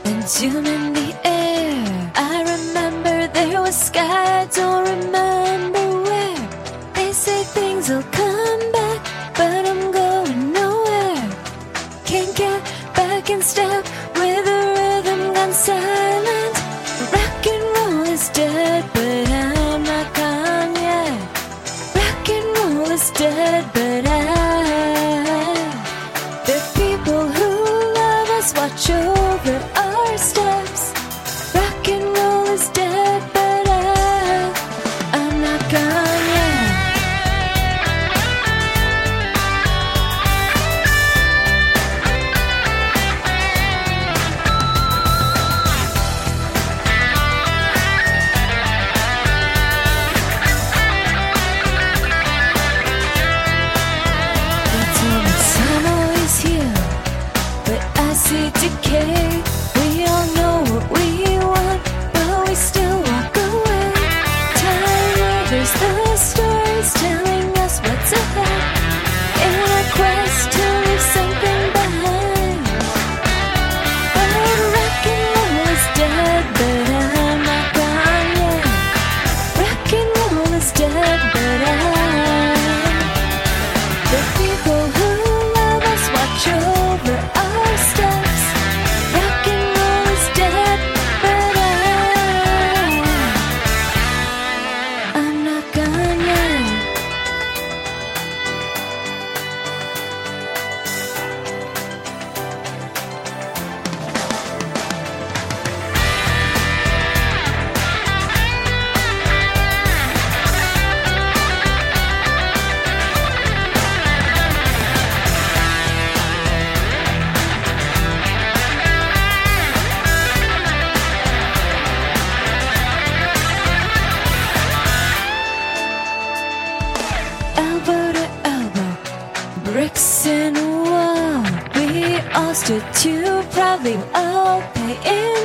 and tune in the air. I remember there was sky, don't remember where. They say things will come back, but I'm going nowhere. Can't get back in step with the rhythm gone silent. Rock and roll is dead, but I'm not gone yet. Rock and roll is dead, but there are people who love us, watch over our steps. Rock and roll is dead, but I'm not gone yet. Decay. We all know what we want, but we still walk away. Time there's the stories telling us what's ahead in our quest to leave something behind. But rock and roll is dead, but I'm not gone yet. Rock and roll is dead, but the people who love us watch over our steps. Elbow to elbow, bricks in a wall. We all stood too proudly, all pay in